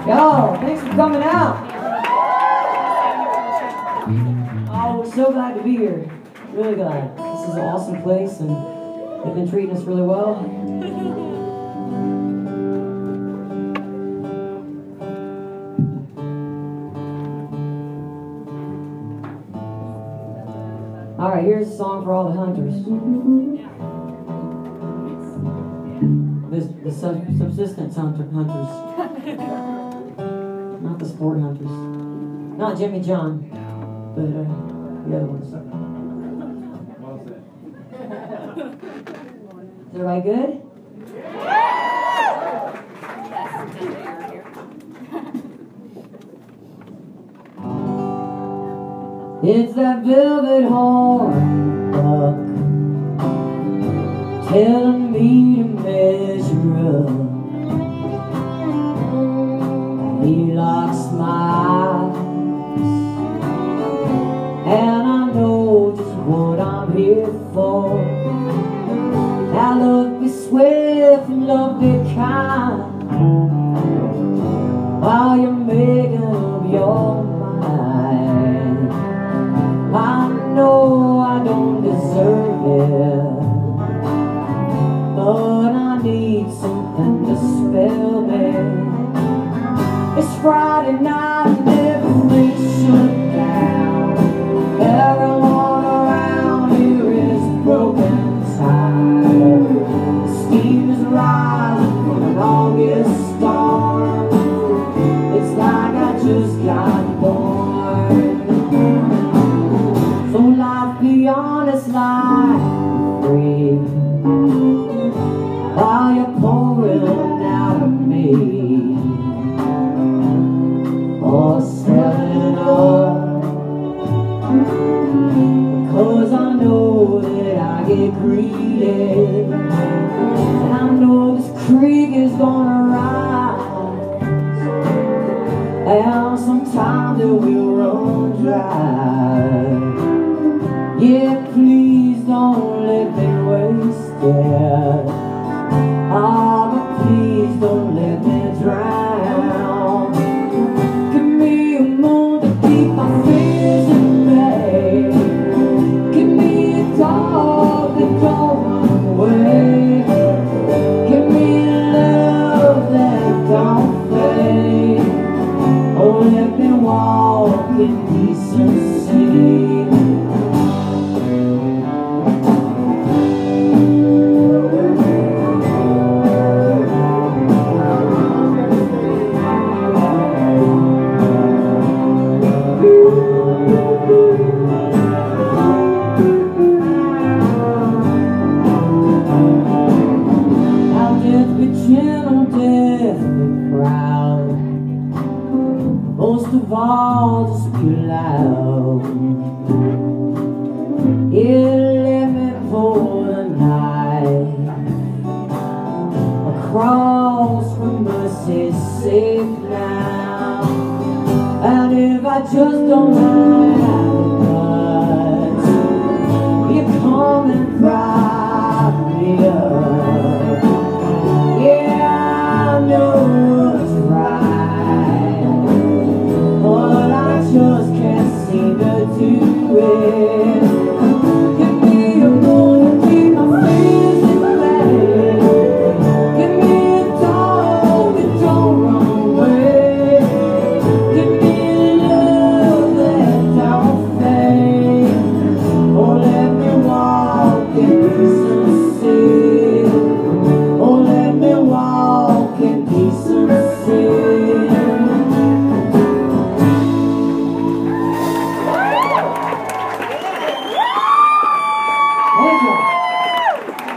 Yo, thanks for coming out. Oh, we're so glad to be here. Really glad. This is an awesome place, and they've been treating us really well. All right, here's a song for all the hunters. The subsistence hunters. Not the sport hunters. Not Jimmy John, but the other ones. Is everybody good? It's that velvet horn buck telling me to measure up. He locks my eyes, and I know just what I'm here for. Now love be swift and love be kind, while you're making up your mind. I know I don't deserve it, but I need something to spell me. It's Friday night and everything's shut down. Everyone around here is broken tired. The steam is rising from an August storm. It's like I just got born. So life be honest, life free, while you're pouring out of me. Or selling up, because I know that I get greedy, and I know this creek is gonna rise, and sometimes it will run dry. Yeah, please don't let me waste it. Oh, but please don't let me drown. Most of all, just be loud. Yeah, let me pour the night across from mercy's safe now. And if I just don't